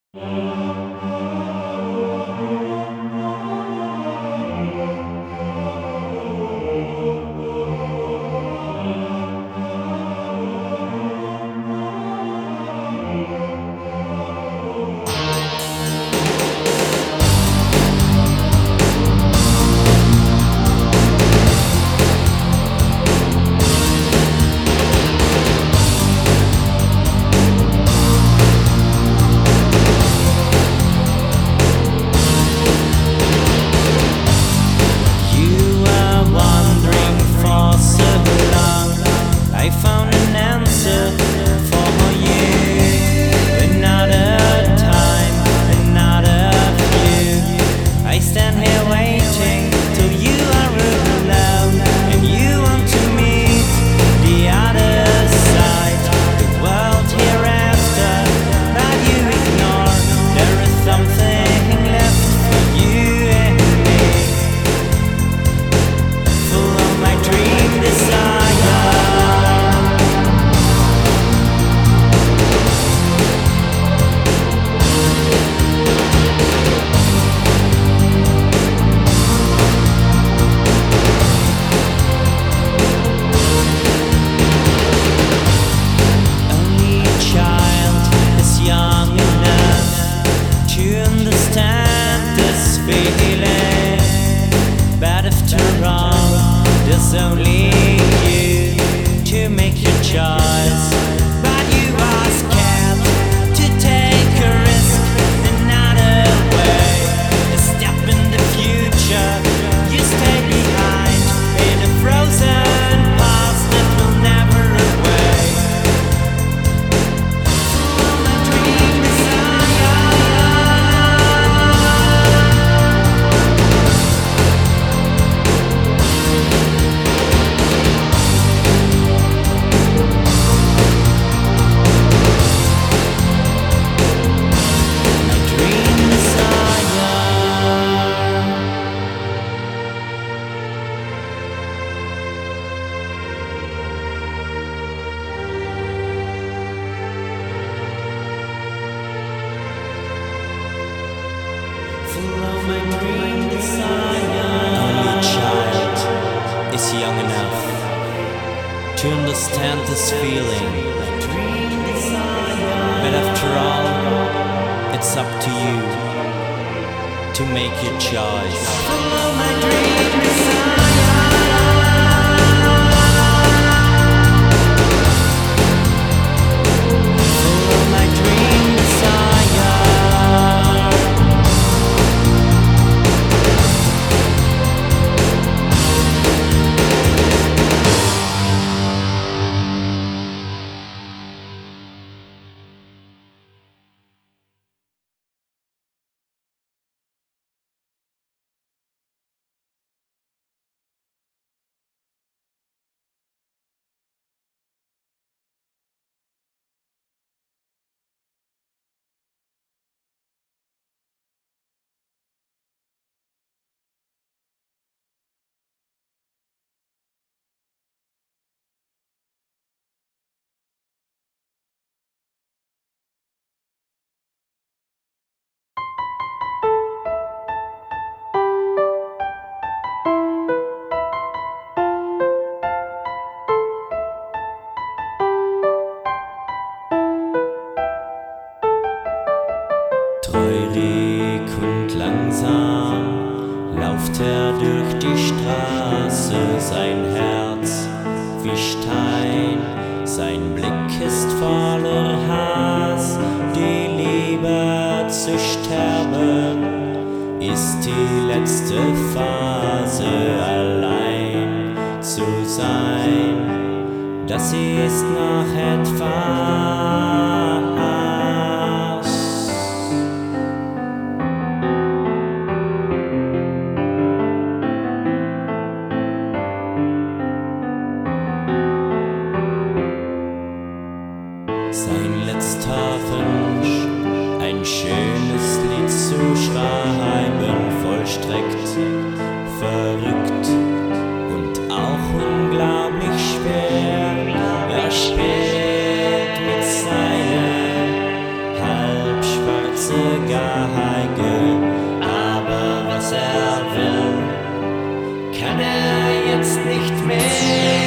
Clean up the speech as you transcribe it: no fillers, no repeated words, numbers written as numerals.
Only a child is young enough to understand this feeling. But after all, it's up to you to make your choice. Follow my dream desire. Follow my dream desire. Treurig und langsam lauft er durch die Straße, sein Herz wie Stein, sein Blick ist voller Hass. Die Liebe zu sterben ist die letzte Phase, allein zu sein, das ist noch etwas. Sein letzter Wunsch, ein schönes Lied zu schreiben, vollstreckt, verrückt und auch unglaublich schwer. Er spielt mit große Geige, aber was er will, kann er jetzt nicht mehr.